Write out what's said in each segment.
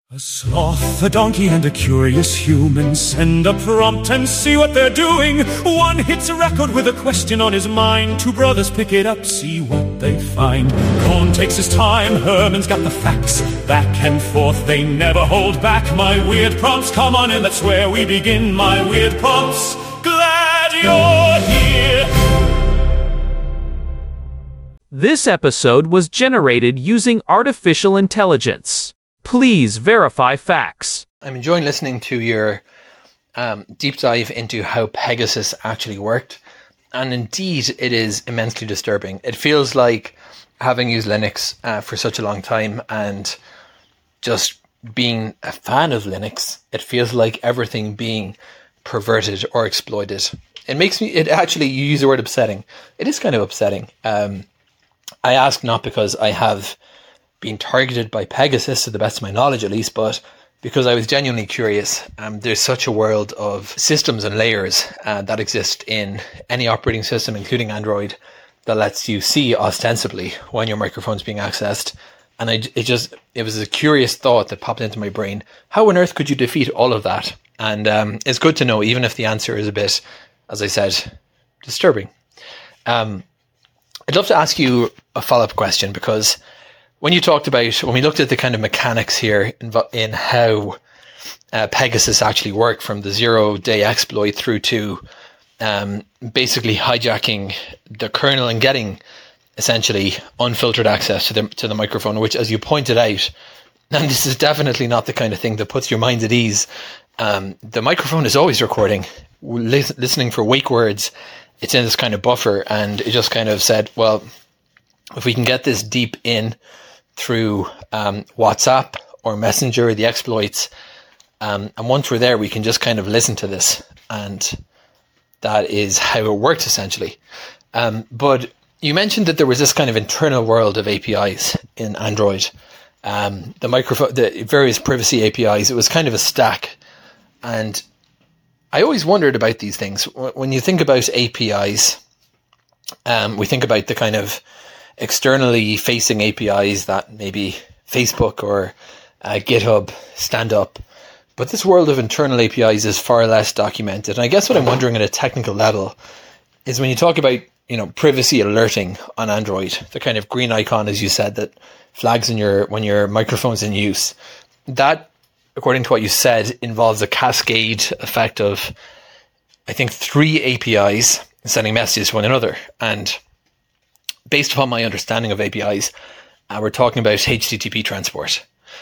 A sloth, a donkey, and a curious human send a prompt and see what they're doing. One hits a record with a question on his mind. Two brothers pick it up, see what they find. Cohn takes his time, Herman's got the facts. Back and forth, they never hold back. My weird prompts, come on in, that's where we begin. My weird prompts, glad you're here. This episode was generated using artificial intelligence. Please verify facts. I'm enjoying listening to your deep dive into how Pegasus actually worked. And indeed, it is immensely disturbing. It feels like, having used Linux for such a long time and just being a fan of Linux, it feels like everything being perverted or exploited. It makes me, you use the word upsetting. It is kind of upsetting. I ask not because I have been targeted by Pegasus, to the best of my knowledge at least, but because I was genuinely curious. There's such a world of systems and layers that exist in any operating system, including Android, that lets you see ostensibly when your microphone's being accessed. And it was a curious thought that popped into my brain. How on earth could you defeat all of that? And it's good to know, even if the answer is a bit, as I said, disturbing. I'd love to ask you a follow-up question, because when we looked at the kind of mechanics here in how Pegasus actually worked, from the 0-day exploit through to basically hijacking the kernel and getting essentially unfiltered access to the microphone, which, as you pointed out, and this is definitely not the kind of thing that puts your mind at ease, the microphone is always recording, listening for wake words. It's in this kind of buffer, and it just kind of said, well, if we can get this deep in through WhatsApp or Messenger, the exploits, and once we're there, we can just kind of listen to this, and that is how it works essentially. But you mentioned that there was this kind of internal world of APIs in Android. The various privacy APIs, it was kind of a stack, and I always wondered about these things. When you think about APIs, we think about the kind of externally facing APIs that maybe Facebook or GitHub stand up. But this world of internal APIs is far less documented. And I guess what I'm wondering at a technical level is, when you talk about, privacy alerting on Android, the kind of green icon, as you said, that flags when your microphone's in use, that, according to what you said, involves a cascade effect of, I think, 3 APIs sending messages to one another. And based upon my understanding of APIs, we're talking about HTTP transport.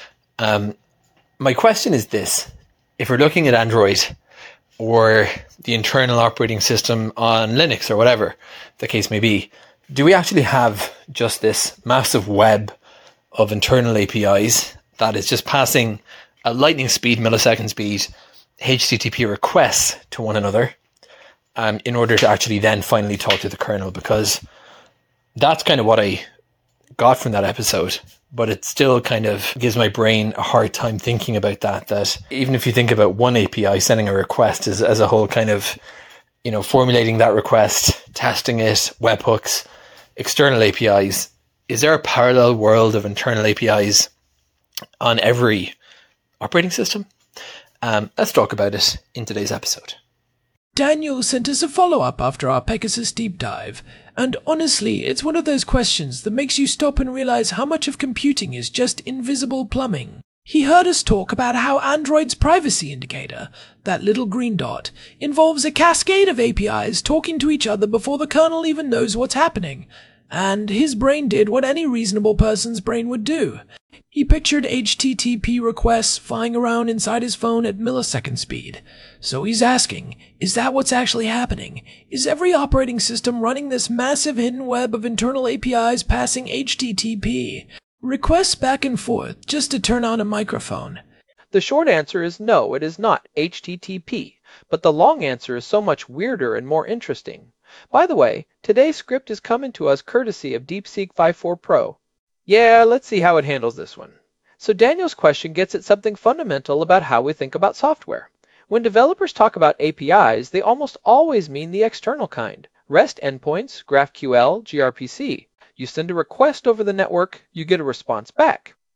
My question is this: if we're looking at Android or the internal operating system on Linux or whatever the case may be, do we actually have just this massive web of internal APIs that is just passing at lightning speed, millisecond speed, HTTP requests to one another in order to actually then finally talk to the kernel? Because that's kind of what I got from that episode, but it still kind of gives my brain a hard time thinking about that even if you think about one API sending a request as a whole, kind of, formulating that request, testing it, webhooks, external APIs, is there a parallel world of internal APIs on every operating system? Let's talk about it in today's episode. Daniel sent us a follow-up after our Pegasus deep dive, and honestly, it's one of those questions that makes you stop and realize how much of computing is just invisible plumbing. He heard us talk about how Android's privacy indicator, that little green dot, involves a cascade of APIs talking to each other before the kernel even knows what's happening, and his brain did what any reasonable person's brain would do. He pictured HTTP requests flying around inside his phone at millisecond speed. So he's asking, is that what's actually happening? Is every operating system running this massive hidden web of internal APIs passing HTTP? Requests back and forth just to turn on a microphone. The short answer is no, it is not HTTP, but the long answer is so much weirder and more interesting. By the way, today's script is coming to us courtesy of DeepSeek 5.4 Pro. Yeah, let's see how it handles this one. So Daniel's question gets at something fundamental about how we think about software. When developers talk about APIs, they almost always mean the external kind. REST endpoints, GraphQL, gRPC. You send a request over the network, you get a response back.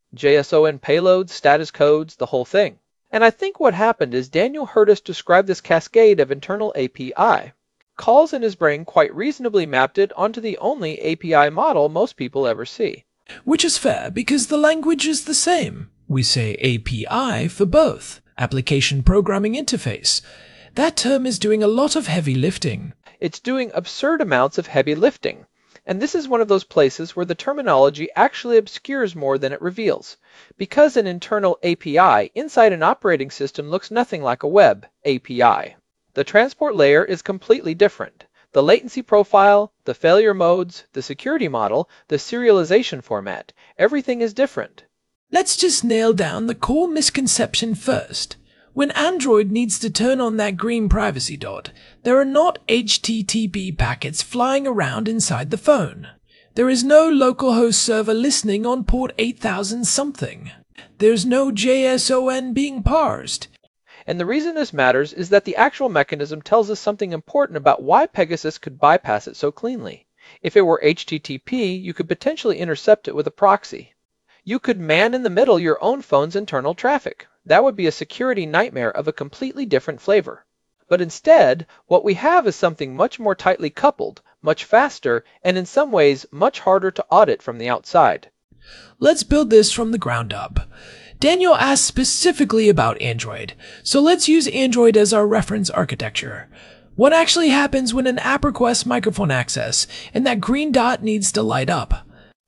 JSON payloads, status codes, the whole thing. And I think what happened is Daniel heard us describe this cascade of internal API. Calls in his brain quite reasonably mapped it onto the only API model most people ever see. Which is fair because the language is the same. We say API for both, Application Programming Interface. That term is doing a lot of heavy lifting. It's doing absurd amounts of heavy lifting. And this is one of those places where the terminology actually obscures more than it reveals. Because an internal API inside an operating system looks nothing like a web API. The transport layer is completely different. The latency profile, the failure modes, the security model, the serialization format, everything is different. Let's just nail down the core misconception first. When Android needs to turn on that green privacy dot, there are not HTTP packets flying around inside the phone. There is no localhost server listening on port 8000 something. There's no JSON being parsed. And the reason this matters is that the actual mechanism tells us something important about why Pegasus could bypass it so cleanly. If it were HTTP, you could potentially intercept it with a proxy. You could man in the middle your own phone's internal traffic. That would be a security nightmare of a completely different flavor. But instead, what we have is something much more tightly coupled, much faster, and in some ways much harder to audit from the outside. Let's build this from the ground up. Daniel asked specifically about Android, so let's use Android as our reference architecture. What actually happens when an app requests microphone access, and that green dot needs to light up?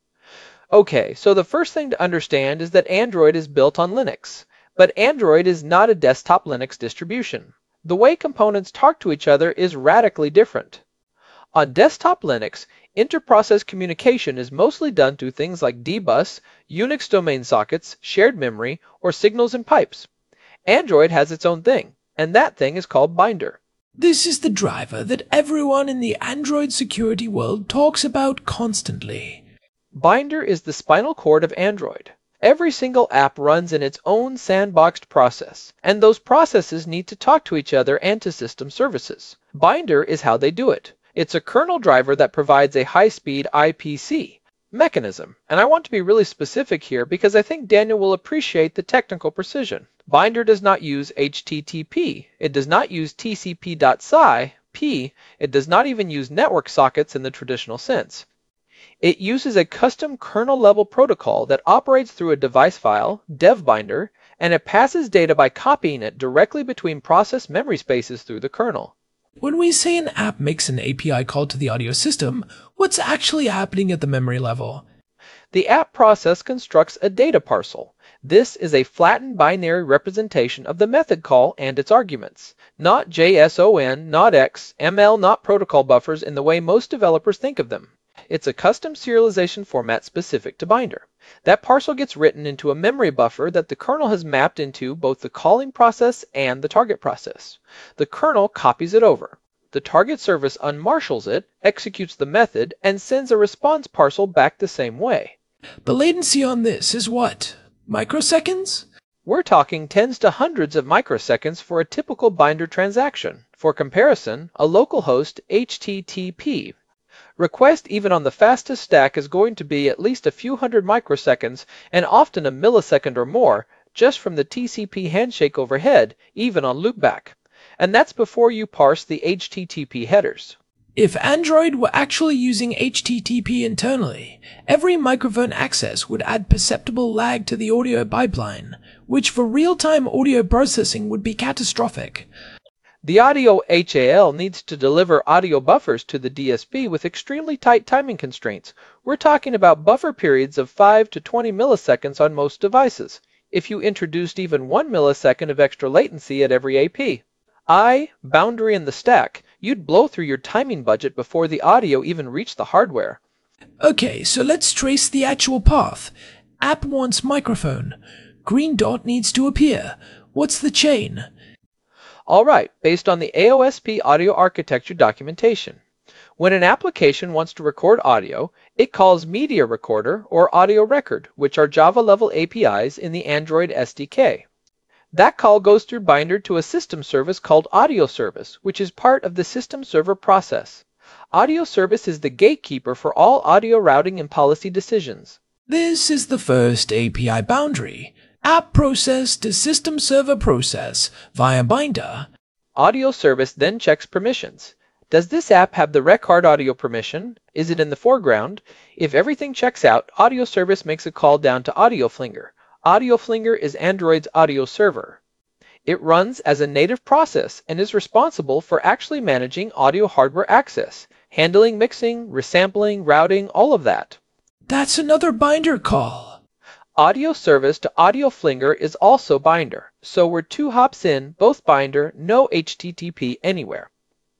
Okay, so the first thing to understand is that Android is built on Linux. But Android is not a desktop Linux distribution. The way components talk to each other is radically different. On desktop Linux, inter-process communication is mostly done through things like dbus, Unix domain sockets, shared memory, or signals and pipes. Android has its own thing, and that thing is called Binder. This is the driver that everyone in the Android security world talks about constantly. Binder is the spinal cord of Android. Every single app runs in its own sandboxed process, and those processes need to talk to each other and to system services. Binder is how they do it. It's a kernel driver that provides a high-speed IPC mechanism. And I want to be really specific here because I think Daniel will appreciate the technical precision. Binder does not use HTTP. It does not use TCP.SCI, It does not even use network sockets in the traditional sense. It uses a custom kernel-level protocol that operates through a device file, devbinder, and it passes data by copying it directly between process memory spaces through the kernel. When we say an app makes an API call to the audio system, what's actually happening at the memory level? The app process constructs a data parcel. This is a flattened binary representation of the method call and its arguments. Not JSON, not X, ML, not protocol buffers in the way most developers think of them. It's a custom serialization format specific to Binder. That parcel gets written into a memory buffer that the kernel has mapped into both the calling process and the target process. The kernel copies it over. The target service unmarshals it, executes the method, and sends a response parcel back the same way. The latency on this is what? Microseconds? We're talking tens to hundreds of microseconds for a typical Binder transaction. For comparison, a localhost HTTP request even on the fastest stack is going to be at least a few hundred microseconds and often a millisecond or more just from the TCP handshake overhead, even on loopback. And that's before you parse the HTTP headers. If Android were actually using HTTP internally, every microphone access would add perceptible lag to the audio pipeline, which for real-time audio processing would be catastrophic. The audio HAL needs to deliver audio buffers to the DSP with extremely tight timing constraints. We're talking about buffer periods of 5 to 20 milliseconds on most devices. If you introduced even 1 millisecond of extra latency at every AP, boundary in the stack, you'd blow through your timing budget before the audio even reached the hardware. Okay, so let's trace the actual path. App wants microphone. Green dot needs to appear. What's the chain? All right, based on the AOSP audio architecture documentation. When an application wants to record audio, it calls Media Recorder or Audio Record, which are Java-level APIs in the Android SDK. That call goes through Binder to a system service called Audio Service, which is part of the system server process. Audio Service is the gatekeeper for all audio routing and policy decisions. This is the first API boundary. App process to system server process via binder. Audio service then checks permissions. Does this app have the record audio permission? Is it in the foreground? If everything checks out, audio service makes a call down to AudioFlinger. AudioFlinger is Android's audio server. It runs as a native process and is responsible for actually managing audio hardware access, handling mixing, resampling, routing, all of that. That's another binder call. Audio service to AudioFlinger is also binder, so we're 2 hops in, both binder, no HTTP anywhere.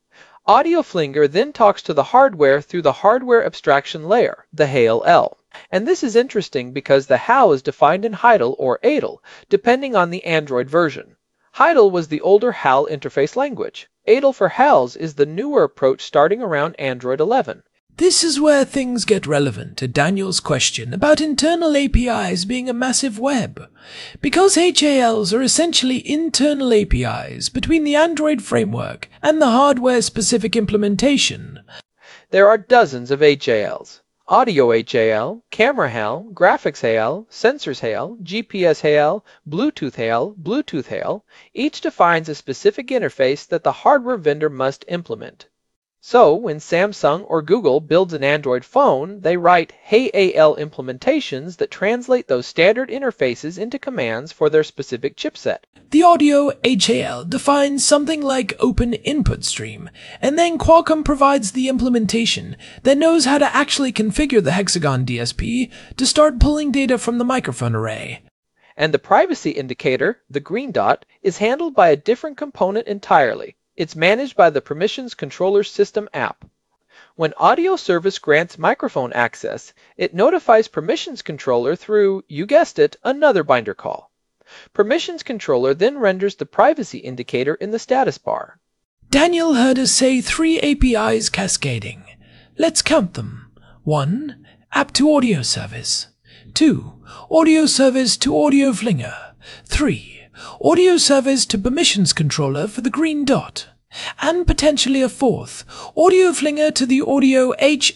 AudioFlinger then talks to the hardware through the hardware abstraction layer, the HAL-L. And this is interesting because the HAL is defined in Heidel or ADL, depending on the Android version. Heidel was the older HAL interface language. ADL for HALs is the newer approach starting around Android 11. This is where things get relevant to Daniel's question about internal APIs being a massive web. Because HALs are essentially internal APIs between the Android framework and the hardware-specific implementation. There are dozens of HALs. Audio HAL, Camera HAL, Graphics HAL, Sensors HAL, GPS HAL, Bluetooth HAL, Bluetooth HAL. Each defines a specific interface that the hardware vendor must implement. So, when Samsung or Google builds an Android phone, they write HAL implementations that translate those standard interfaces into commands for their specific chipset. The audio HAL defines something like Open Input Stream, and then Qualcomm provides the implementation that knows how to actually configure the Hexagon DSP to start pulling data from the microphone array. And the privacy indicator, the green dot, is handled by a different component entirely. It's managed by the Permissions Controller System app. When Audio Service grants microphone access, it notifies Permissions Controller through, you guessed it, another binder call. Permissions Controller then renders the privacy indicator in the status bar. Daniel heard us say 3 APIs cascading. Let's count them. 1. App to Audio Service. 2. Audio Service to AudioFlinger. 3. Audio Service to Permissions Controller for the green dot. And potentially a 4th, AudioFlinger to the Audio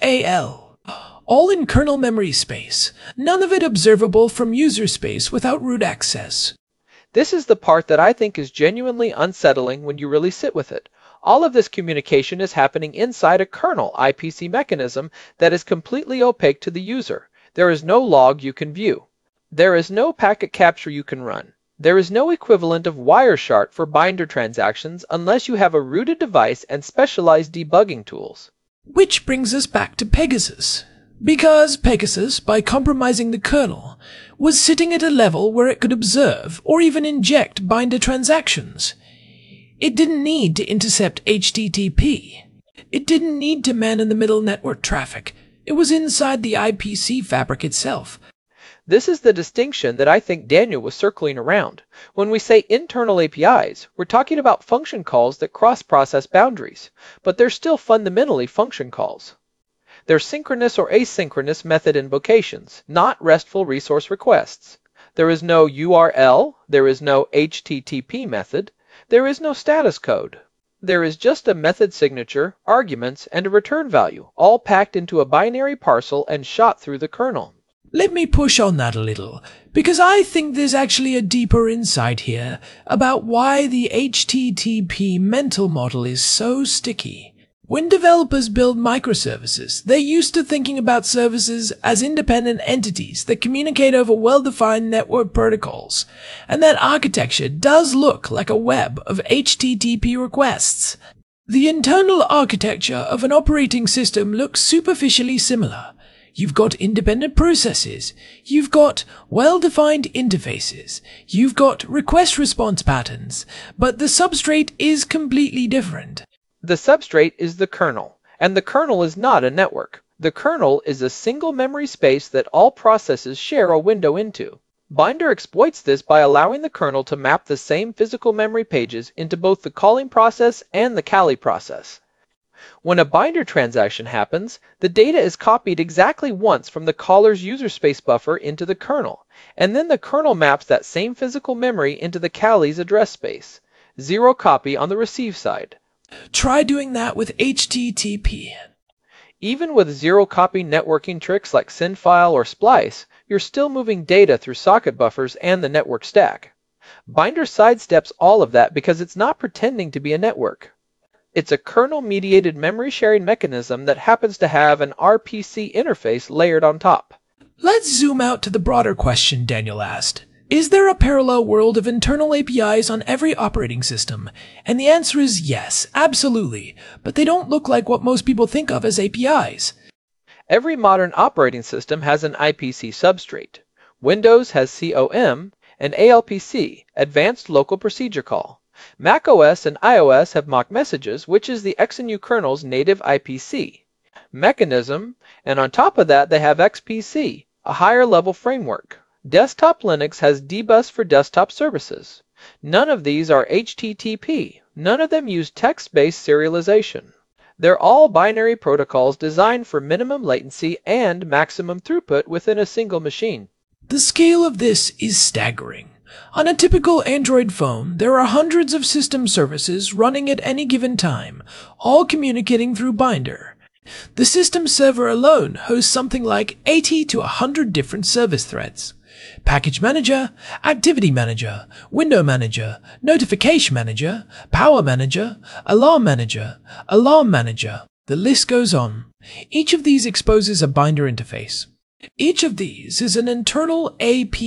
HAL. All in kernel memory space, none of it observable from user space without root access. This is the part that I think is genuinely unsettling when you really sit with it. All of this communication is happening inside a kernel IPC mechanism that is completely opaque to the user. There is no log you can view. There is no packet capture you can run. There is no equivalent of Wireshark for binder transactions unless you have a rooted device and specialized debugging tools. Which brings us back to Pegasus. Because Pegasus, by compromising the kernel, was sitting at a level where it could observe or even inject binder transactions. It didn't need to intercept HTTP. It didn't need to man-in-the-middle network traffic. It was inside the IPC fabric itself. This is the distinction that I think Daniel was circling around. When we say internal APIs, we're talking about function calls that cross-process boundaries, but they're still fundamentally function calls. They're synchronous or asynchronous method invocations, not RESTful resource requests. There is no URL, there is no HTTP method, there is no status code. There is just a method signature, arguments, and a return value, all packed into a binary parcel and shot through the kernel. Let me push on that a little, because I think there's actually a deeper insight here about why the HTTP mental model is so sticky. When developers build microservices, they're used to thinking about services as independent entities that communicate over well-defined network protocols, and that architecture does look like a web of HTTP requests. The internal architecture of an operating system looks superficially similar. You've got independent processes, you've got well-defined interfaces, you've got request-response patterns, but the substrate is completely different. The substrate is the kernel, and the kernel is not a network. The kernel is a single memory space that all processes share a window into. Binder exploits this by allowing the kernel to map the same physical memory pages into both the calling process and the Kali process. When a binder transaction happens, the data is copied exactly once from the caller's user space buffer into the kernel, and then the kernel maps that same physical memory into the Kali's address space. 0 copy on the receive side. Try doing that with HTTP. Even with 0 copy networking tricks like SendFile or Splice, you're still moving data through socket buffers and the network stack. Binder sidesteps all of that because it's not pretending to be a network. It's a kernel-mediated memory sharing mechanism that happens to have an RPC interface layered on top. Let's zoom out to the broader question Daniel asked. Is there a parallel world of internal APIs on every operating system? And the answer is yes, absolutely, but they don't look like what most people think of as APIs. Every modern operating system has an IPC substrate. Windows has COM and ALPC, Advanced Local Procedure Call. macOS and iOS have mock messages, which is the XNU kernel's native IPC mechanism, and on top of that they have XPC, a higher level framework. Desktop Linux has dbus for desktop services. None of these are HTTP. None of them use text-based serialization. They're all binary protocols designed for minimum latency and maximum throughput within a single machine. The scale of this is staggering. On a typical Android phone, there are hundreds of system services running at any given time, all communicating through Binder. The system server alone hosts something like 80 to 100 different service threads. Package Manager, Activity Manager, Window Manager, Notification Manager, Power Manager, Alarm Manager, Alarm Manager. The list goes on. Each of these exposes a Binder interface. Each of these is an internal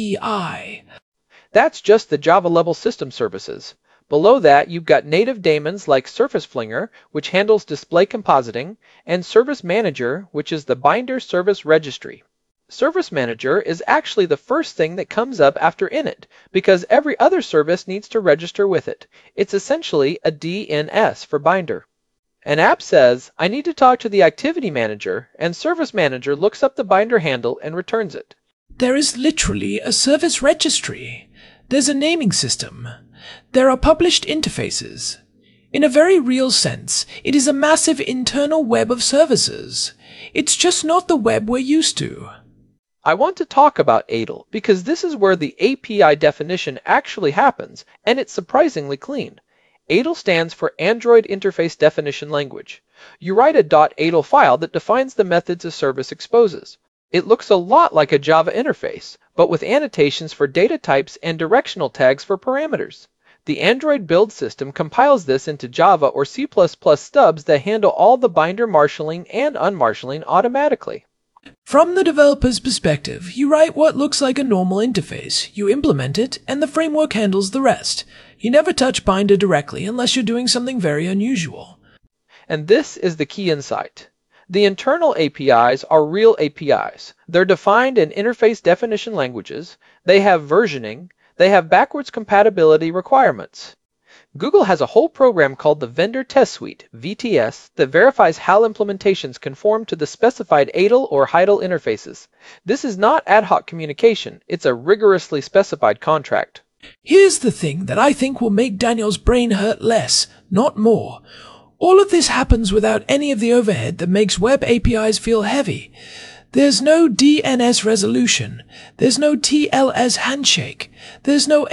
API. That's just the Java-level system services. Below that, you've got native daemons like Surface Flinger, which handles display compositing, and Service Manager, which is the Binder Service Registry. Service Manager is actually the first thing that comes up after init, because every other service needs to register with it. It's essentially a DNS for Binder. An app says, I need to talk to the Activity Manager, and Service Manager looks up the Binder handle and returns it. There is literally a service registry. There's a naming system. There are published interfaces. In a very real sense, it is a massive internal web of services. It's just not the web we're used to. I want to talk about ADL because this is where the API definition actually happens, and it's surprisingly clean. ADL stands for Android Interface Definition Language. You write a .adl file that defines the methods a service exposes. It looks a lot like a Java interface, but with annotations for data types and directional tags for parameters. The Android build system compiles this into Java or C++ stubs that handle all the binder marshalling and unmarshalling automatically. From the developer's perspective, you write what looks like a normal interface, you implement it, and the framework handles the rest. You never touch Binder directly unless you're doing something very unusual. And this is the key insight. The internal APIs are real APIs. They're defined in interface definition languages, they have versioning, they have backwards compatibility requirements. Google has a whole program called the Vendor Test Suite, VTS, that verifies how implementations conform to the specified ADL or HIDL interfaces. This is not ad hoc communication, it's a rigorously specified contract. Here's the thing that I think will make Daniel's brain hurt less, not more. All of this happens without any of the overhead that makes web APIs feel heavy. There's no DNS resolution. There's no TLS handshake. There's no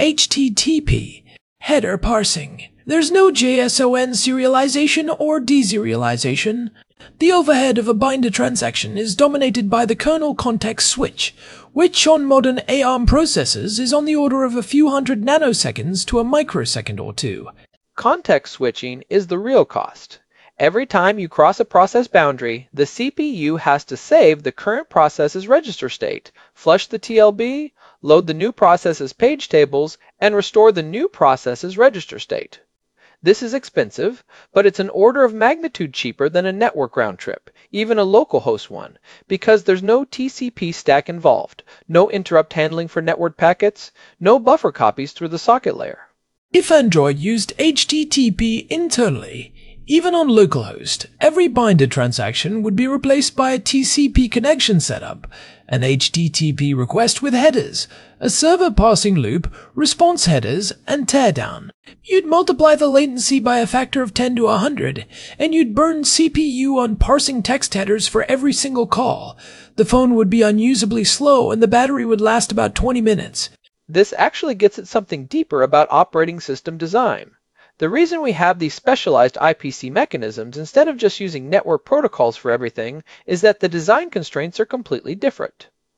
HTTP header parsing. There's no JSON serialization or deserialization. The overhead of a Binder transaction is dominated by the kernel context switch, which on modern ARM processors is on the order of a few hundred nanoseconds to a microsecond or two. Context switching is the real cost. Every time you cross a process boundary, the CPU has to save the current process's register state, flush the TLB, load the new process's page tables, and restore the new process's register state. This is expensive, but it's an order of magnitude cheaper than a network round trip, even a localhost one, because there's no TCP stack involved, no interrupt handling for network packets, no buffer copies through the socket layer. If Android used HTTP internally, even on localhost, every Binder transaction would be replaced by a TCP connection setup, an HTTP request with headers, a server parsing loop, response headers, and teardown. You'd multiply the latency by a factor of 10 to 100, and you'd burn CPU on parsing text headers for every single call. The phone would be unusably slow and the battery would last about 20 minutes. This actually gets at something deeper about operating system design. The reason we have these specialized IPC mechanisms instead of just using network protocols for everything is that the design constraints are completely different.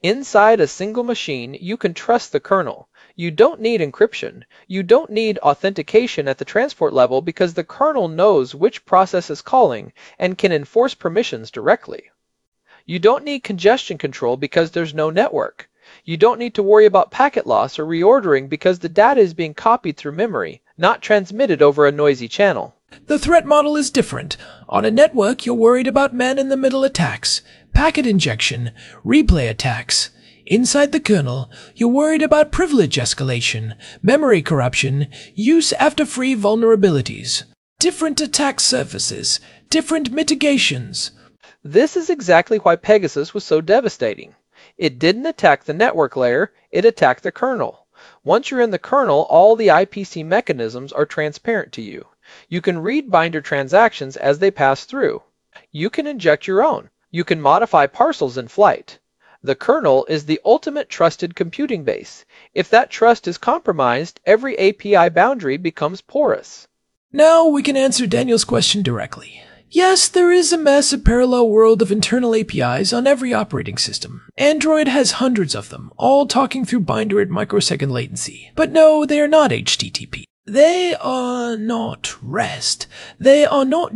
Inside a single machine, you can trust the kernel. You don't need encryption. You don't need authentication at the transport level because the kernel knows which process is calling and can enforce permissions directly. You don't need congestion control because there's no network. You don't need to worry about packet loss or reordering because the data is being copied through memory, not transmitted over a noisy channel. The threat model is different. On a network, you're worried about man-in-the-middle attacks, packet injection, replay attacks. Inside the kernel, you're worried about privilege escalation, memory corruption, use after free vulnerabilities, different attack surfaces, different mitigations. This is exactly why Pegasus was so devastating. It didn't attack the network layer, it attacked the kernel. Once you're in the kernel, all the IPC mechanisms are transparent to you. You can read binder transactions as they pass through. You can inject your own. You can modify parcels in flight. The kernel is the ultimate trusted computing base. If that trust is compromised, every API boundary becomes porous. Now we can answer Daniel's question directly. Yes, there is a massive parallel world of internal APIs on every operating system. Android has hundreds of them, all talking through binder at microsecond latency. But no, they are not HTTP. They are not REST. They are not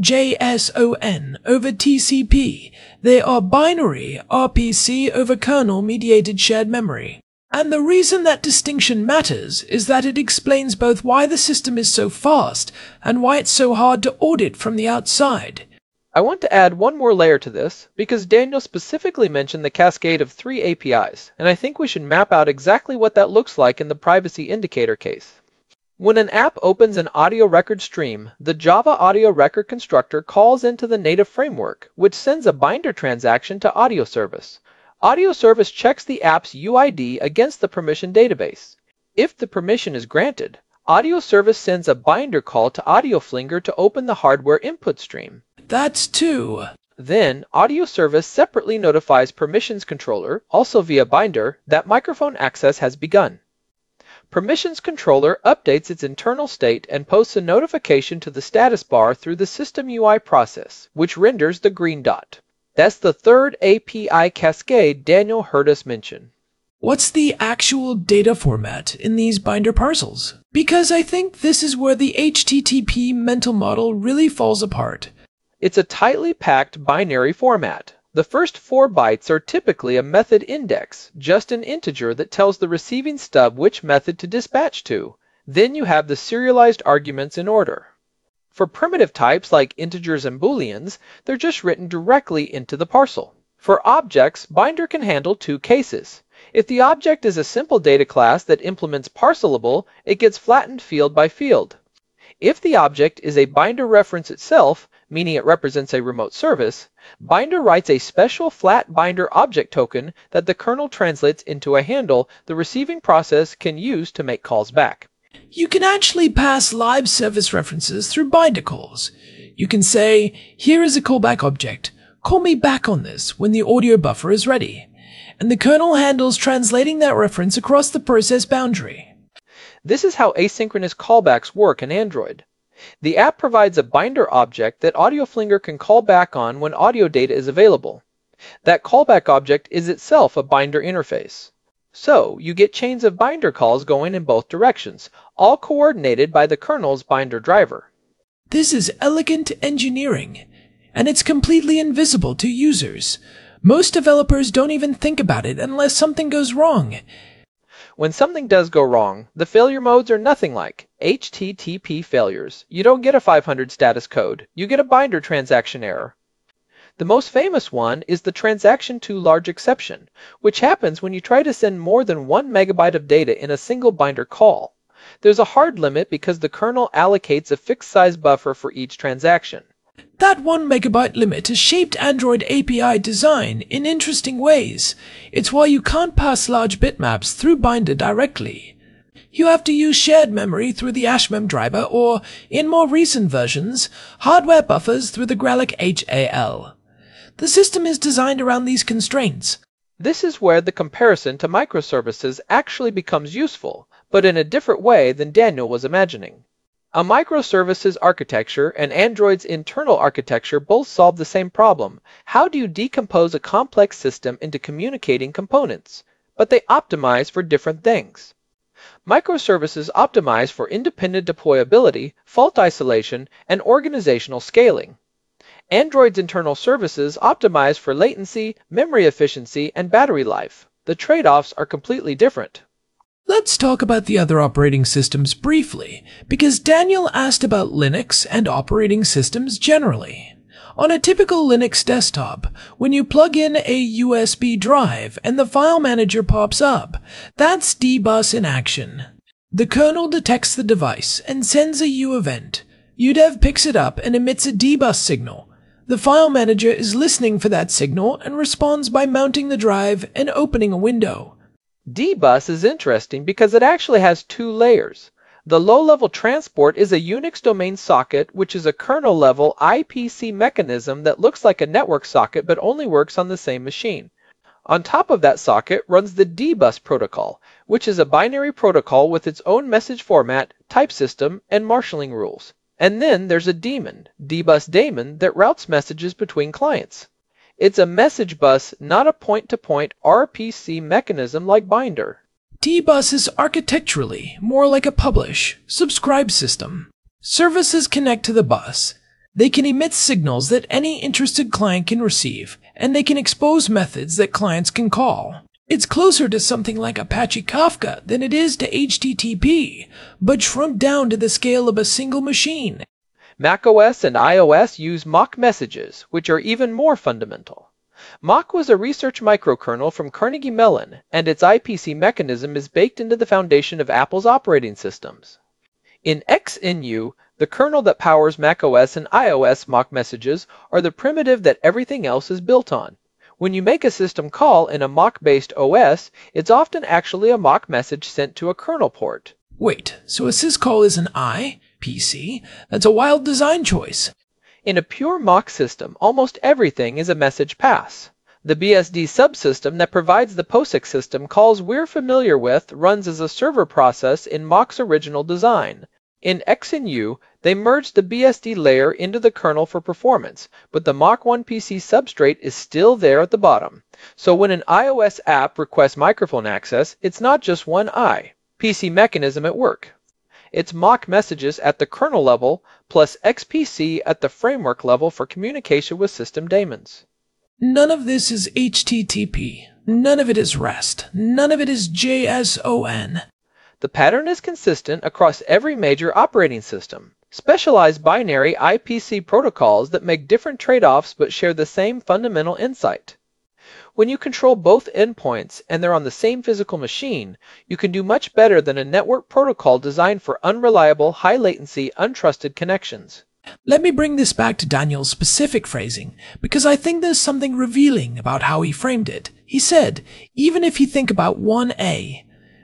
JSON over TCP. They are binary RPC over kernel-mediated shared memory. And the reason that distinction matters is that it explains both why the system is so fast and why it's so hard to audit from the outside. I want to add one more layer to this, because Daniel specifically mentioned the cascade of 3 APIs, and I think we should map out exactly what that looks like in the privacy indicator case. When an app opens an audio record stream, the Java Audio Record Constructor calls into the native framework, which sends a binder transaction to Audio Service. Audio Service checks the app's UID against the permission database. If the permission is granted, Audio Service sends a binder call to AudioFlinger to open the hardware input stream. That's 2. Then, Audio Service separately notifies Permissions Controller, also via binder, that microphone access has begun. Permissions Controller updates its internal state and posts a notification to the status bar through the System UI process, which renders the green dot. That's the third API cascade Daniel heard us mention. What's the actual data format in these binder parcels? Because I think this is where the HTTP mental model really falls apart. It's a tightly packed binary format. The first 4 bytes are typically a method index, just an integer that tells the receiving stub which method to dispatch to. Then you have the serialized arguments in order. For primitive types like integers and booleans, they're just written directly into the parcel. For objects, binder can handle 2 cases. If the object is a simple data class that implements parcelable, it gets flattened field by field. If the object is a binder reference itself, meaning it represents a remote service, binder writes a special flat binder object token that the kernel translates into a handle the receiving process can use to make calls back. You can actually pass live service references through binder calls. You can say, here is a callback object. Call me back on this when the audio buffer is ready. And the kernel handles translating that reference across the process boundary. This is how asynchronous callbacks work in Android. The app provides a binder object that AudioFlinger can call back on when audio data is available. That callback object is itself a binder interface. So, you get chains of binder calls going in both directions, all coordinated by the kernel's binder driver. This is elegant engineering, and it's completely invisible to users. Most developers don't even think about it unless something goes wrong. When something does go wrong, the failure modes are nothing like HTTP failures. You don't get a 500 status code, you get a binder transaction error. The most famous one is the transaction too large exception, which happens when you try to send more than 1 megabyte of data in a single binder call. There's a hard limit because the kernel allocates a fixed size buffer for each transaction. That 1 megabyte limit has shaped Android API design in interesting ways. It's why you can't pass large bitmaps through binder directly. You have to use shared memory through the AshMem driver or, in more recent versions, hardware buffers through the Gralloc HAL. The system is designed around these constraints. This is where the comparison to microservices actually becomes useful, but in a different way than Daniel was imagining. A microservices architecture and Android's internal architecture both solve the same problem. How do you decompose a complex system into communicating components? But they optimize for different things. Microservices optimize for independent deployability, fault isolation, and organizational scaling. Android's internal services optimize for latency, memory efficiency, and battery life. The trade-offs are completely different. Let's talk about the other operating systems briefly, because Daniel asked about Linux and operating systems generally. On a typical Linux desktop, when you plug in a USB drive and the file manager pops up, that's dbus in action. The kernel detects the device and sends a U event. UDEV picks it up and emits a dbus signal. The file manager is listening for that signal and responds by mounting the drive and opening a window. dbus is interesting because it actually has two layers. The low-level transport is a Unix domain socket, which is a kernel-level IPC mechanism that looks like a network socket but only works on the same machine. On top of that socket runs the dbus protocol, which is a binary protocol with its own message format, type system, and marshalling rules. And then there's a daemon, dbus daemon, that routes messages between clients. It's a message bus, not a point-to-point RPC mechanism like Binder. dbus is architecturally more like a publish-subscribe system. Services connect to the bus. They can emit signals that any interested client can receive, and they can expose methods that clients can call. It's closer to something like Apache Kafka than it is to HTTP, but shrunk down to the scale of a single machine. macOS and iOS use Mach messages, which are even more fundamental. Mach was a research microkernel from Carnegie Mellon, and its IPC mechanism is baked into the foundation of Apple's operating systems. In XNU, the kernel that powers macOS and iOS Mach messages are the primitive that everything else is built on. When you make a system call in a Mach-based OS, it's often actually a Mach message sent to a kernel port. Wait, so a syscall is an IPC? That's a wild design choice. In a pure Mach system, almost everything is a message pass. The BSD subsystem that provides the POSIX system calls we're familiar with runs as a server process in Mach's original design. In XNU, they merged the BSD layer into the kernel for performance, but the Mach 1 PC substrate is still there at the bottom. So when an iOS app requests microphone access, it's not just one PC mechanism at work. It's Mach messages at the kernel level, plus XPC at the framework level for communication with system daemons. None of this is HTTP. None of it is REST. None of it is JSON. The pattern is consistent across every major operating system. Specialized binary IPC protocols that make different trade-offs but share the same fundamental insight. When you control both endpoints and they're on the same physical machine, you can do much better than a network protocol designed for unreliable, high-latency, untrusted connections. Let me bring this back to Daniel's specific phrasing, because I think there's something revealing about how he framed it. He said, even if you think about 1A,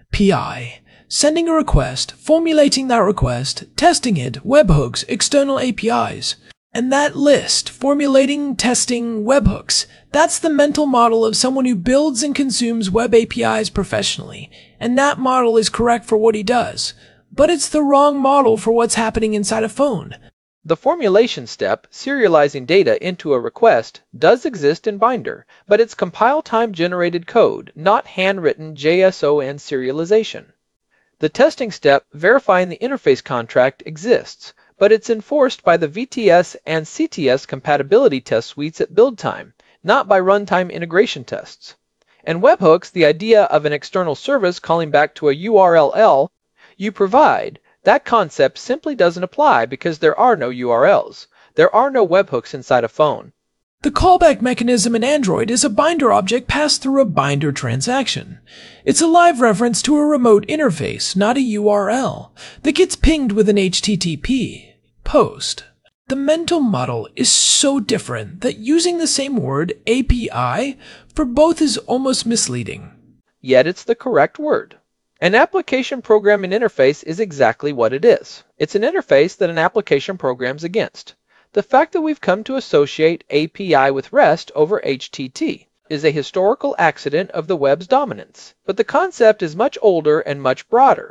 PI, sending a request, formulating that request, testing it, webhooks, external APIs, and that list, formulating, testing, webhooks, that's the mental model of someone who builds and consumes web APIs professionally, and that model is correct for what he does. But it's the wrong model for what's happening inside a phone. The formulation step, serializing data into a request, does exist in Binder, but it's compile-time generated code, not handwritten JSON serialization. The testing step, verifying the interface contract, exists, but it's enforced by the VTS and CTS compatibility test suites at build time, not by runtime integration tests. And webhooks, the idea of an external service calling back to a URL you provide, that concept simply doesn't apply because there are no URLs. There are no webhooks inside a phone. The callback mechanism in Android is a binder object passed through a binder transaction. It's a live reference to a remote interface, not a URL, that gets pinged with an HTTP post. The mental model is so different that using the same word, API, for both is almost misleading. Yet it's the correct word. An application programming interface is exactly what it is. It's an interface that an application programs against. The fact that we've come to associate API with REST over HTTP is a historical accident of the web's dominance, but the concept is much older and much broader.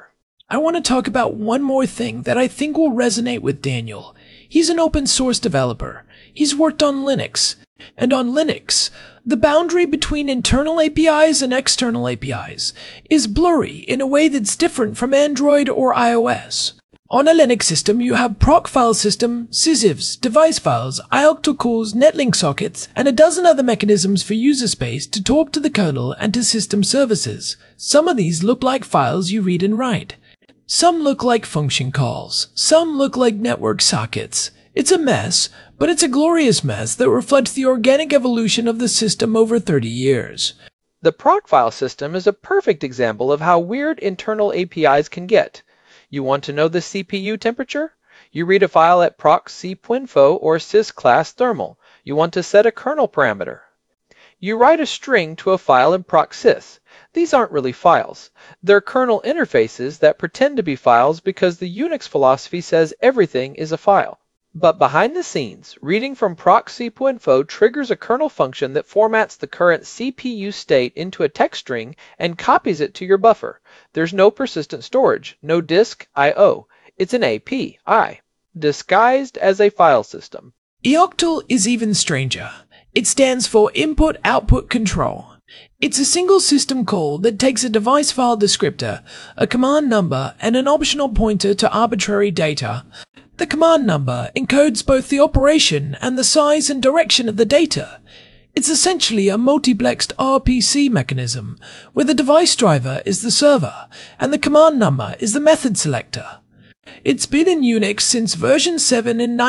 I want to talk about one more thing that I think will resonate with Daniel. He's an open source developer. He's worked on Linux. And on Linux, the boundary between internal APIs and external APIs is blurry in a way that's different from Android or iOS. On a Linux system, you have proc file system, sysivs, device files, ioctl calls, netlink sockets, and a dozen other mechanisms for user space to talk to the kernel and to system services. Some of these look like files you read and write. Some look like function calls. Some look like network sockets. It's a mess, but it's a glorious mess that reflects the organic evolution of the system over 30 years. The proc file system is a perfect example of how weird internal APIs can get. You want to know the CPU temperature? You read a file at proc cpwinfo or sysclass thermal. You want to set a kernel parameter. You write a string to a file in proc sys. These aren't really files. They're kernel interfaces that pretend to be files because the Unix philosophy says everything is a file. But behind the scenes, reading from proc cpwinfo triggers a kernel function that formats the current CPU state into a text string and copies it to your buffer. There's no persistent storage, no disk I/O. It's an API, disguised as a file system. ioctl is even stranger. It stands for Input-Output Control. It's a single system call that takes a device file descriptor, a command number, and an optional pointer to arbitrary data. The command number encodes both the operation and the size and direction of the data. It's essentially a multiplexed RPC mechanism, where the device driver is the server, and the command number is the method selector. It's been in Unix since version 7 in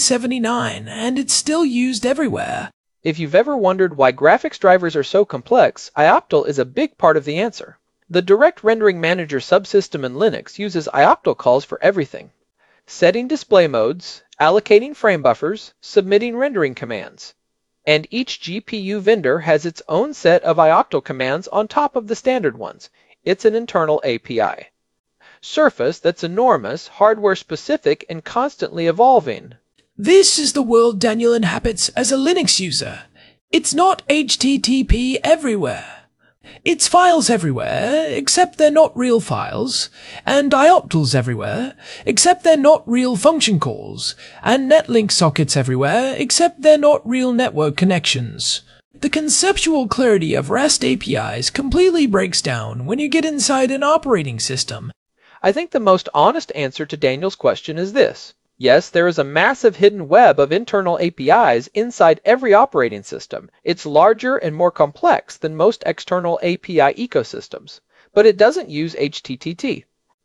1979, and it's still used everywhere. If you've ever wondered why graphics drivers are so complex, ioctl is a big part of the answer. The Direct Rendering Manager subsystem in Linux uses ioctl calls for everything. Setting display modes, allocating frame buffers, submitting rendering commands. And each GPU vendor has its own set of ioctl commands on top of the standard ones. It's an internal API. Surface that's enormous, hardware-specific, and constantly evolving. This is the world Daniel inhabits as a Linux user. It's not HTTP everywhere. It's files everywhere, except they're not real files, and ioctls everywhere, except they're not real function calls, and netlink sockets everywhere, except they're not real network connections. The conceptual clarity of REST APIs completely breaks down when you get inside an operating system. I think the most honest answer to Daniel's question is this. Yes, there is a massive hidden web of internal APIs inside every operating system. It's larger and more complex than most external API ecosystems. But it doesn't use HTTP.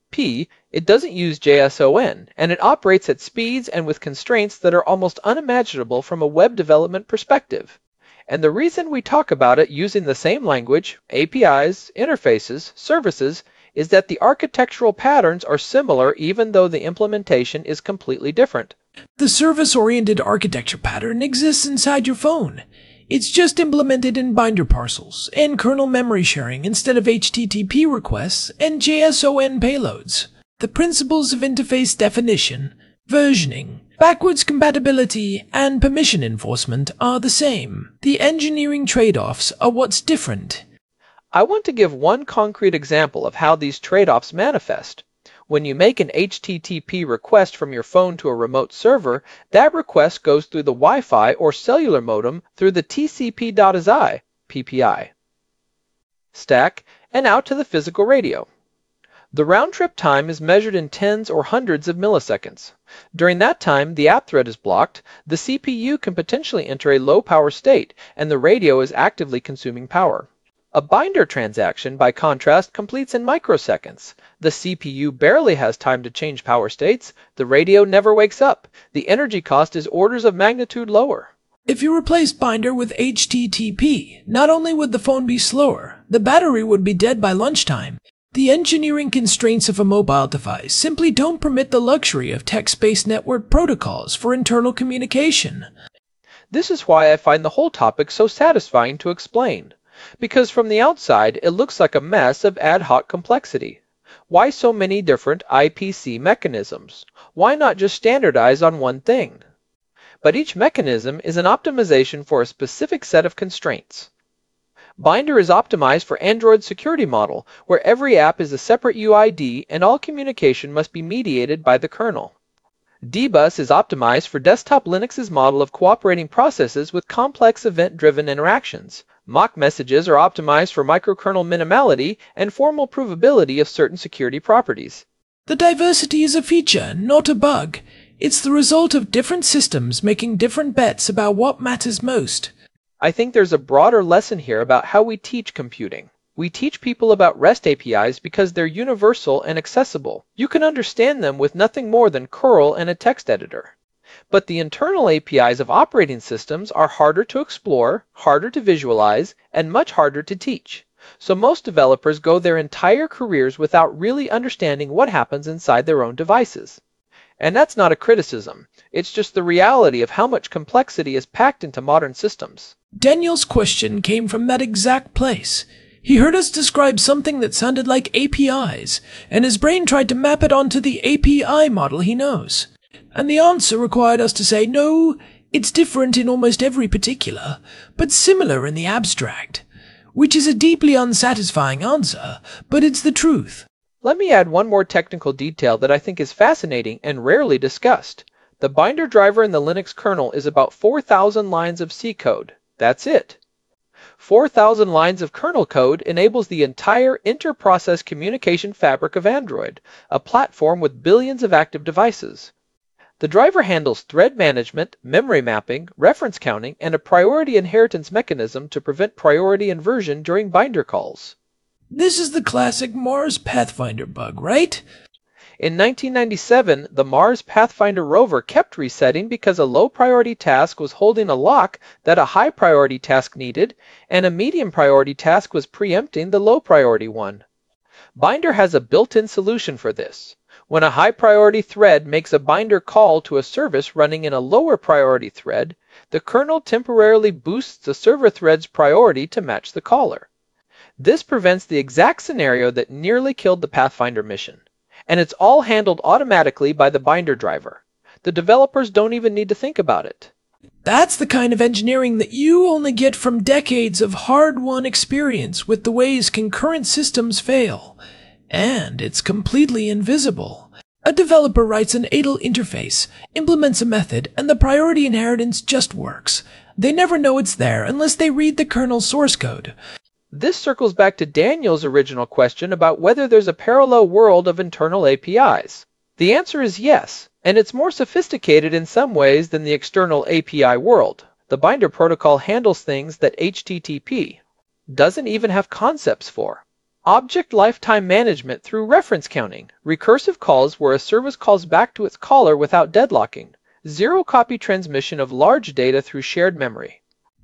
It doesn't use JSON, and it operates at speeds and with constraints that are almost unimaginable from a web development perspective. And the reason we talk about it using the same language, APIs, interfaces, services, is that the architectural patterns are similar even though the implementation is completely different. The service-oriented architecture pattern exists inside your phone. It's just implemented in binder parcels and kernel memory sharing instead of HTTP requests and JSON payloads. The principles of interface definition, versioning, backwards compatibility, and permission enforcement are the same. The engineering trade-offs are what's different. I want to give one concrete example of how these trade-offs manifest. When you make an HTTP request from your phone to a remote server, that request goes through the Wi-Fi or cellular modem through the TCP.SI PPI stack and out to the physical radio. The round-trip time is measured in tens or hundreds of milliseconds. During that time, the app thread is blocked, the CPU can potentially enter a low-power state, and the radio is actively consuming power. A binder transaction, by contrast, completes in microseconds. The CPU barely has time to change power states. The radio never wakes up. The energy cost is orders of magnitude lower. If you replaced binder with HTTP, not only would the phone be slower, the battery would be dead by lunchtime. The engineering constraints of a mobile device simply don't permit the luxury of text-based network protocols for internal communication. This is why I find the whole topic so satisfying to explain. Because from the outside, it looks like a mess of ad hoc complexity. Why so many different IPC mechanisms? Why not just standardize on one thing? But each mechanism is an optimization for a specific set of constraints. Binder is optimized for Android security model, where every app is a separate UID and all communication must be mediated by the kernel. Dbus is optimized for desktop Linux's model of cooperating processes with complex event-driven interactions. Mock messages are optimized for microkernel minimality and formal provability of certain security properties. The diversity is a feature, not a bug. It's the result of different systems making different bets about what matters most. I think there's a broader lesson here about how we teach computing. We teach people about REST APIs because they're universal and accessible. You can understand them with nothing more than curl and a text editor. But the internal APIs of operating systems are harder to explore, harder to visualize, and much harder to teach. So most developers go their entire careers without really understanding what happens inside their own devices. And that's not a criticism. It's just the reality of how much complexity is packed into modern systems. Daniel's question came from that exact place. He heard us describe something that sounded like APIs, and his brain tried to map it onto the API model he knows. And the answer required us to say, no, it's different in almost every particular, but similar in the abstract. Which is a deeply unsatisfying answer, but it's the truth. Let me add one more technical detail that I think is fascinating and rarely discussed. The binder driver in the Linux kernel is about 4,000 lines of C code. That's it. 4,000 lines of kernel code enables the entire inter-process communication fabric of Android, a platform with billions of active devices. The driver handles thread management, memory mapping, reference counting, and a priority inheritance mechanism to prevent priority inversion during binder calls. This is the classic Mars Pathfinder bug, right? In 1997, the Mars Pathfinder rover kept resetting because a low-priority task was holding a lock that a high-priority task needed, and a medium-priority task was preempting the low-priority one. Binder has a built-in solution for this. When a high-priority thread makes a binder call to a service running in a lower-priority thread, the kernel temporarily boosts the server thread's priority to match the caller. This prevents the exact scenario that nearly killed the Pathfinder mission. And it's all handled automatically by the binder driver. The developers don't even need to think about it. That's the kind of engineering that you only get from decades of hard-won experience with the ways concurrent systems fail. And it's completely invisible. A developer writes an idle interface, implements a method, and the priority inheritance just works. They never know it's there unless they read the kernel's source code. This circles back to Daniel's original question about whether there's a parallel world of internal APIs. The answer is yes, and it's more sophisticated in some ways than the external API world. The binder protocol handles things that HTTP doesn't even have concepts for. Object lifetime management through reference counting, recursive calls where a service calls back to its caller without deadlocking, zero-copy transmission of large data through shared memory.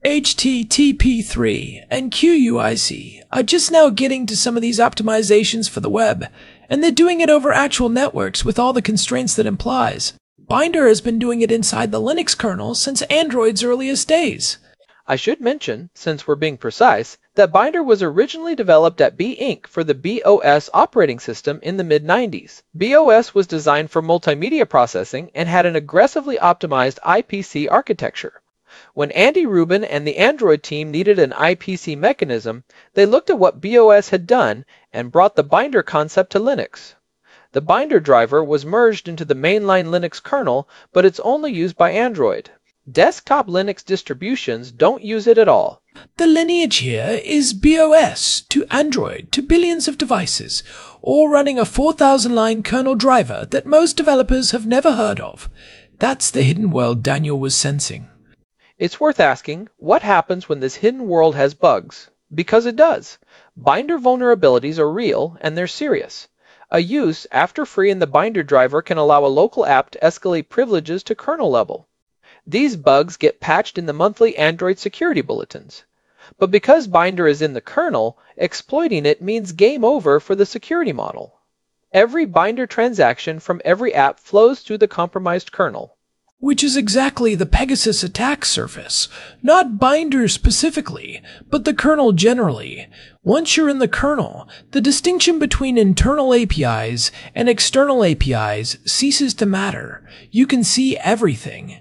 HTTP3 and QUIC are just now getting to some of these optimizations for the web, and they're doing it over actual networks with all the constraints that implies. Binder has been doing it inside the Linux kernel since Android's earliest days. I should mention, since we're being precise, that Binder was originally developed at B Inc. for the BOS operating system in the mid-90s. BOS was designed for multimedia processing and had an aggressively optimized IPC architecture. When Andy Rubin and the Android team needed an IPC mechanism, they looked at what BOS had done and brought the binder concept to Linux. The binder driver was merged into the mainline Linux kernel, but it's only used by Android. Desktop Linux distributions don't use it at all. The lineage here is BOS to Android to billions of devices, all running a 4,000-line kernel driver that most developers have never heard of. That's the hidden world Daniel was sensing. It's worth asking, what happens when this hidden world has bugs? Because it does. Binder vulnerabilities are real, and they're serious. A use, after free in the binder driver, can allow a local app to escalate privileges to kernel level. These bugs get patched in the monthly Android security bulletins. But because binder is in the kernel, exploiting it means game over for the security model. Every binder transaction from every app flows through the compromised kernel. Which is exactly the Pegasus attack surface. Not binder specifically, but the kernel generally. Once you're in the kernel, the distinction between internal APIs and external APIs ceases to matter. You can see everything.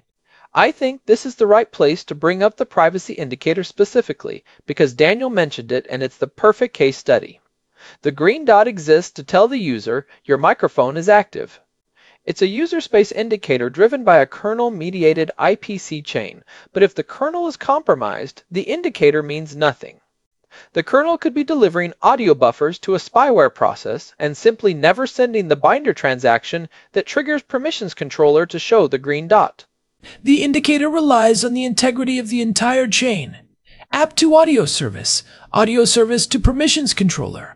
I think this is the right place to bring up the privacy indicator specifically, because Daniel mentioned it and it's the perfect case study. The green dot exists to tell the user your microphone is active. It's a user space indicator driven by a kernel-mediated IPC chain, but if the kernel is compromised, the indicator means nothing. The kernel could be delivering audio buffers to a spyware process and simply never sending the binder transaction that triggers permissions controller to show the green dot. The indicator relies on the integrity of the entire chain. App to audio service to permissions controller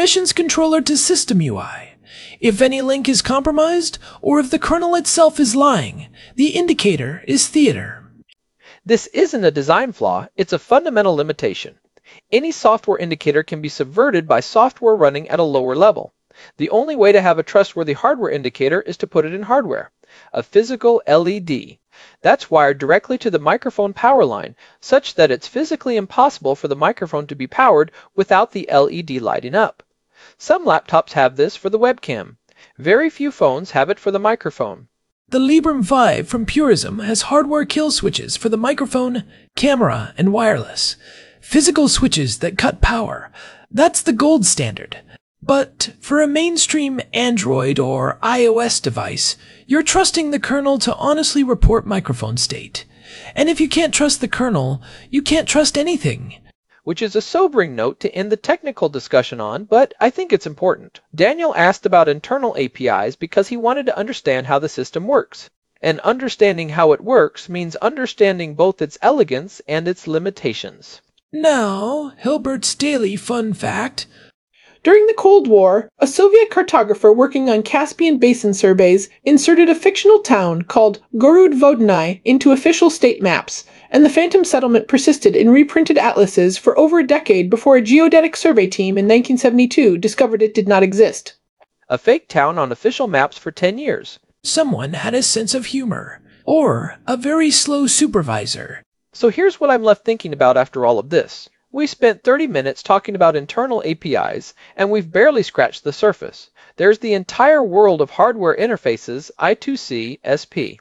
to system UI. If any link is compromised, or if the kernel itself is lying, the indicator is theater. This isn't a design flaw, it's a fundamental limitation. Any software indicator can be subverted by software running at a lower level. The only way to have a trustworthy hardware indicator is to put it in hardware, a physical LED. That's wired directly to the microphone power line, such that it's physically impossible for the microphone to be powered without the LED lighting up. Some laptops have this for the webcam. Very few phones have it for the microphone. The Librem 5 from Purism has hardware kill switches for the microphone, camera, and wireless. Physical switches that cut power. That's the gold standard. But for a mainstream Android or iOS device, you're trusting the kernel to honestly report microphone state. And if you can't trust the kernel, you can't trust anything. Which is a sobering note to end the technical discussion on, but I think it's important. Daniel asked about internal APIs because he wanted to understand how the system works. And understanding how it works means understanding both its elegance and its limitations. Now, Hilbert's daily fun fact. During the Cold War, a Soviet cartographer working on Caspian Basin surveys inserted a fictional town called Gorud-Vodnai into official state maps, and the phantom settlement persisted in reprinted atlases for over a decade before a geodetic survey team in 1972 discovered it did not exist. A fake town on official maps for 10 years. Someone had a sense of humor, or a very slow supervisor. So here's what I'm left thinking about after all of this. We spent 30 minutes talking about internal APIs, and we've barely scratched the surface. There's the entire world of hardware interfaces, I2C, SP,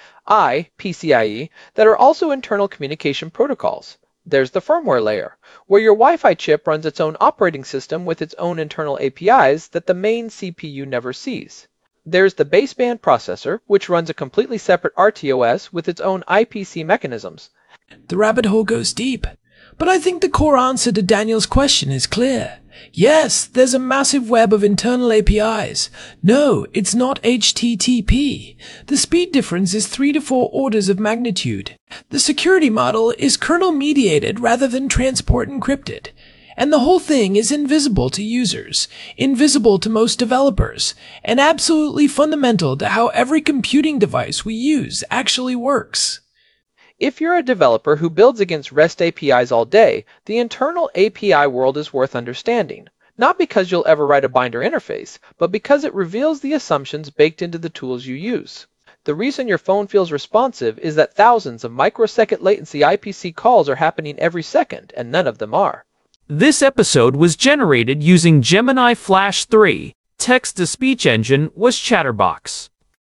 PCIe, that are also internal communication protocols. There's the firmware layer, where your Wi-Fi chip runs its own operating system with its own internal APIs that the main CPU never sees. There's the baseband processor, which runs a completely separate RTOS with its own IPC mechanisms. The rabbit hole goes deep. But I think the core answer to Daniel's question is clear. Yes, there's a massive web of internal APIs. No, it's not HTTP. The speed difference is 3 to 4 orders of magnitude. The security model is kernel-mediated rather than transport encrypted. And the whole thing is invisible to users, invisible to most developers, and absolutely fundamental to how every computing device we use actually works. If you're a developer who builds against REST APIs all day, the internal API world is worth understanding. Not because you'll ever write a binder interface, but because it reveals the assumptions baked into the tools you use. The reason your phone feels responsive is that thousands of microsecond latency IPC calls are happening every second, and none of them are. This episode was generated using Gemini Flash 3. Text-to-speech engine was Chatterbox.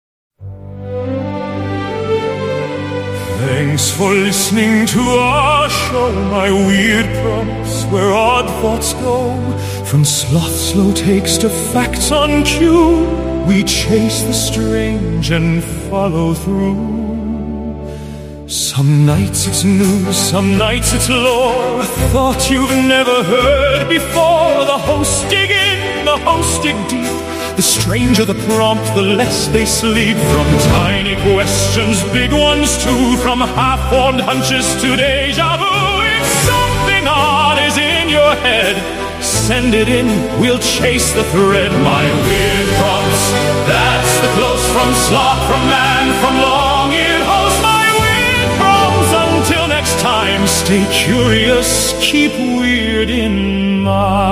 Thanks for listening to our show, my weird prompts where odd thoughts go. From sloth slow takes to facts on cue, we chase the strange and follow through. Some nights it's news, some nights it's lore, a thought you've never heard before. The hosts dig in, the hosts dig deep. The stranger the prompt, the less they sleep. From tiny questions, big ones too. From half-formed hunches to deja vu. If something odd is in your head, send it in, we'll chase the thread. My weird prompts, that's the close from sloth, from man, from long-eared host. My weird prompts, until next time, stay curious, keep weird in mind.